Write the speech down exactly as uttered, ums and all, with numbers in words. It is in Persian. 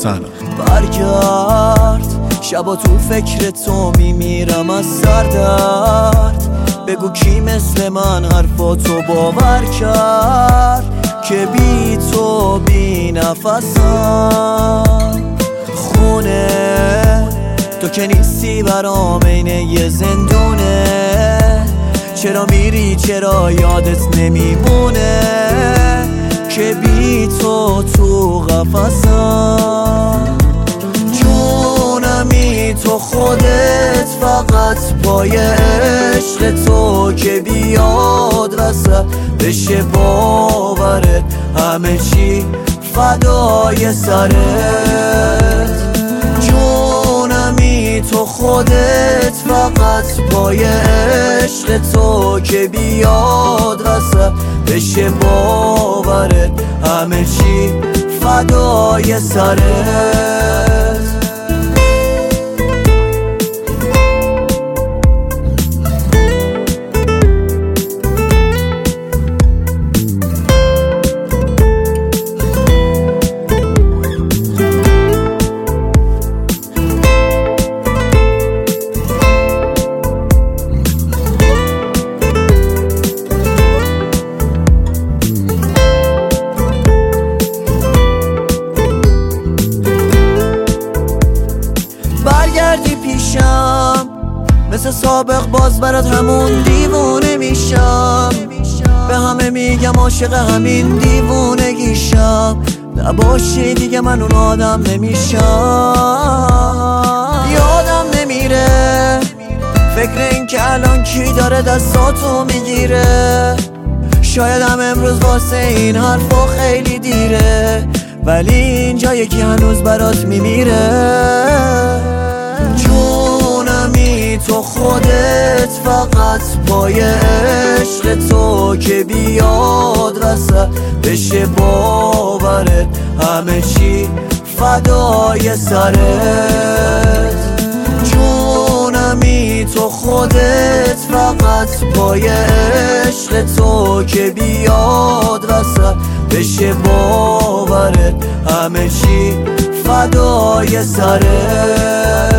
حسن. برگرد شبا تو فکر تو میمیرم از سردرد، بگو کی مثل من حرفاتو باور کرد که بی تو بی نفسم. خونه تو که نیستی برام عین یه زندونه، چرا میری چرا یادت نمیمونه که بی تو تو قفسم. جونمی تو خودت فقط پای عشق تو که بیاد وسط بشه باورت همه چی فدای سرت. جونمی تو خودت فقط پای عشق تو که بیاد وسط بشه باورت همه چی فدای سرت. برگردی پیشم مثل سابق باز برات همون دیوونه میشم، به همه میگم عاشق همین دیوونگیشم، نباشی دیگه من اون آدم نمیشم. یادم نمیره فکر این که الان کی داره دستاتو میگیره، شاید هم امروز واسه این حرفا خیلی دیره، ولی اینجا یکی هنوز برات میمیره. جونمی تو خودت فقط پای عشق تو که بیاد وسط بشه باورت همه چی فدای سرت. جونمی تو خودت فقط پای عشق تو که بیاد وسط بشه باورت همه چی فدای سرت.